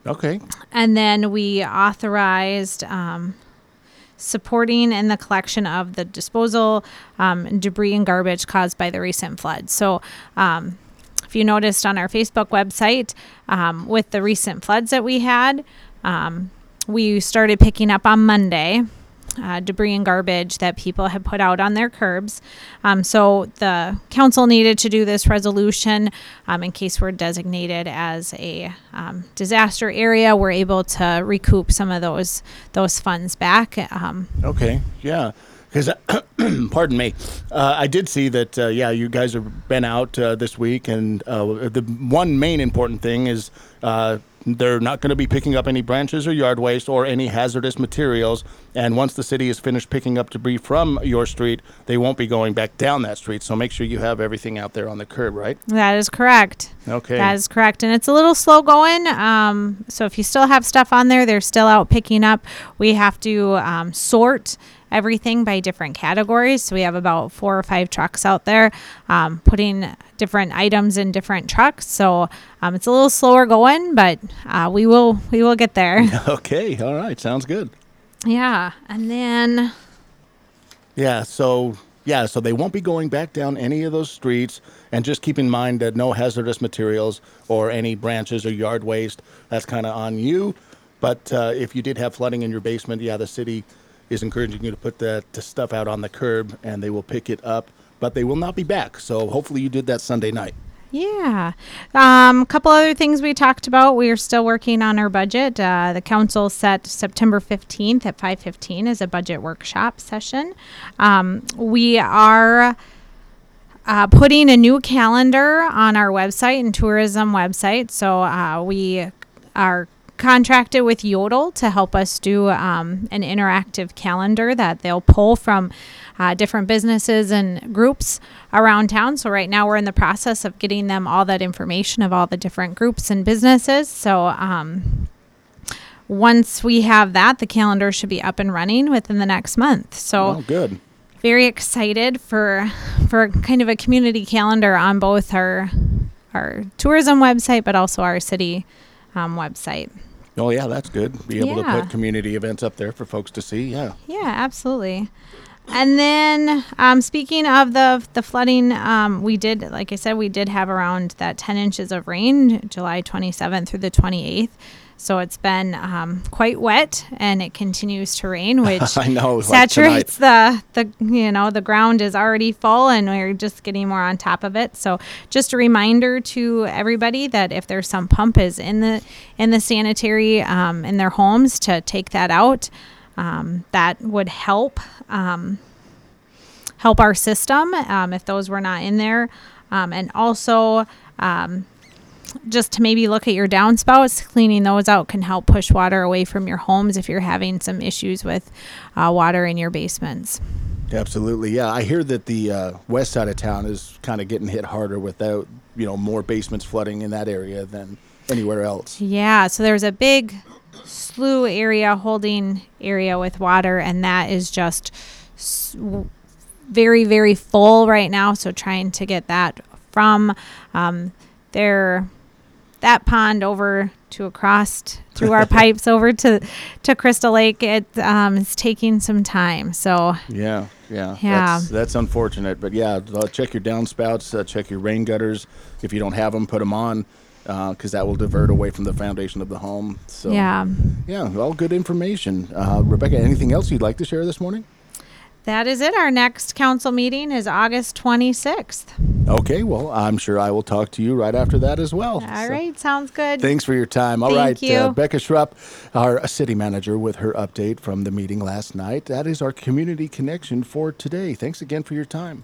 Okay. And then we authorized supporting in the collection of the disposal debris and garbage caused by the recent flood. So if you noticed on our Facebook website, with the recent floods that we had, we started picking up on Monday debris and garbage that people had put out on their curbs. So the council needed to do this resolution in case we're designated as a disaster area. We're able to recoup some of those funds back. Okay. Yeah. Because, pardon me, I did see that, you guys have been out this week, and the one main important thing is they're not going to be picking up any branches or yard waste or any hazardous materials. And once the city is finished picking up debris from your street, they won't be going back down that street. So make sure you have everything out there on the curb, right? That is correct. Okay. That is correct. And it's a little slow going. So if you still have stuff on there, they're still out picking up. We have to sort everything by different categories. So we have about 4 or 5 trucks out there putting different items in different trucks. So it's a little slower going, but we will get there. Okay. All right. Sounds good. Yeah. And then So they won't be going back down any of those streets, and just keep in mind that no hazardous materials or any branches or yard waste. That's kind of on you. But if you did have flooding in your basement, the city is encouraging you to put that stuff out on the curb, and they will pick it up, but they will not be back. So hopefully you did that Sunday night. yeah. A couple other things we talked about. We are still working on our budget. The council set September 15th at 5:15 as a budget workshop session. We are putting a new calendar on our website and tourism website. So we are contracted with Yodel to help us do an interactive calendar that they'll pull from different businesses and groups around town. So right now we're in the process of getting them all that information of all the different groups and businesses. So once we have that, the calendar should be up and running within the next month. So good. Very excited for kind of a community calendar on both our tourism website, but also our city website. Oh, yeah, that's good. Be able to Yeah. put community events up there for folks to see. Yeah. Yeah, absolutely. And then speaking of the flooding, we did, like I said, we did have around that 10 inches of rain July 27th through the 28th. So it's been quite wet, and it continues to rain, which I know, saturates the ground is already full, and we're just getting more on top of it. So just a reminder to everybody that if there's some pump is in the sanitary in their homes, to take that out. That would help our system if those were not in there, and also just to maybe look at your downspouts. Cleaning those out can help push water away from your homes if you're having some issues with water in your basements. Absolutely. Yeah, I hear that the west side of town is kind of getting hit harder without more basements flooding in that area than anywhere else. Yeah, so there's a big slough holding area with water, and that is just very, very full right now. So trying to get that from that pond over to across through our pipes over to Crystal Lake, it is taking some time. So yeah. That's unfortunate, but check your downspouts, check your rain gutters. If you don't have them, put them on, because that will divert away from the foundation of the home. So all good information. Rebecca, anything else you'd like to share this morning? That is it. Our next council meeting is August 26th. Okay, well, I'm sure I will talk to you right after that as well. All right, sounds good. Thanks for your time. All Thank right, you. Becca Schrupp, our city manager, with her update from the meeting last night. That is our community connection for today. Thanks again for your time.